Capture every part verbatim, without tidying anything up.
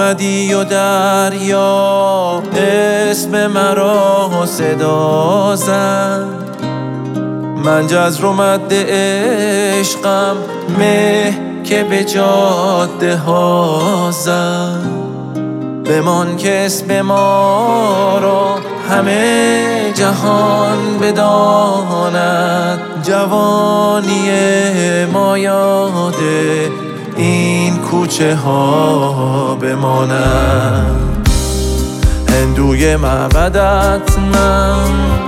آمدی و دریا اسم مرا صدا زد. من جزر و مد عشقم مه که به جاده ها زد. بمان که اسم ما را همه جهان بداند. جوانی ما یاد این کوچه ها بماند. هندوی معبدت من،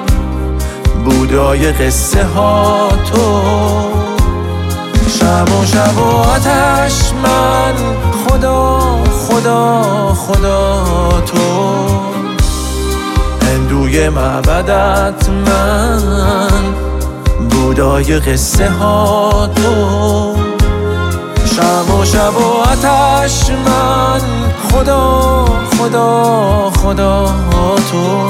بودای قصه ها تو. شب و شب و آتش من، خدا خدا خدا تو. هندوی معبدت من، بودای قصه ها تو. شب و شب و آتش من، خدا خدا خدا تو.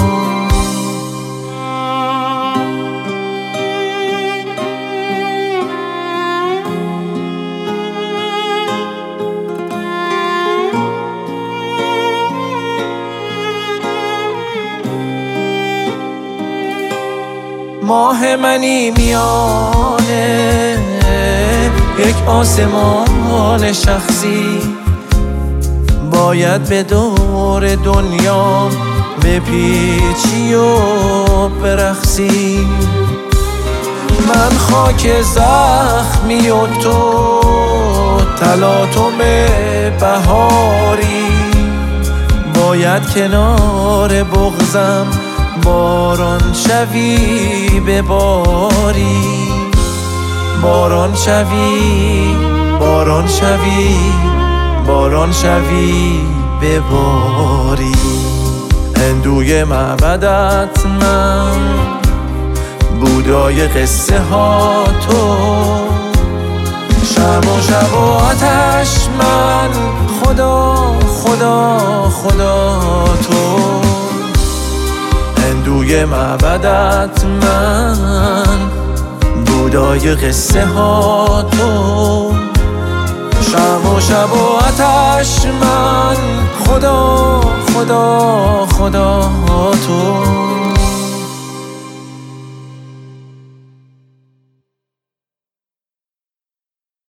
ماه منی میانه یک آسمان شخصی. باید به دور دنیا بپیچی و برقصی. من خاک زخمی و تو تلاطم بهاری. باید کنار بغضم باران شوی به باری. باران شوی باران شوی باران شوی به باری. هندوی معبدت من، بودای قصه ها تو. شب و شب و آتش من، خدا خدا خدا تو. هندوی معبدت من، بودای قصه ها تو. شب و شب و آتش من، خدا خدا خدا تو.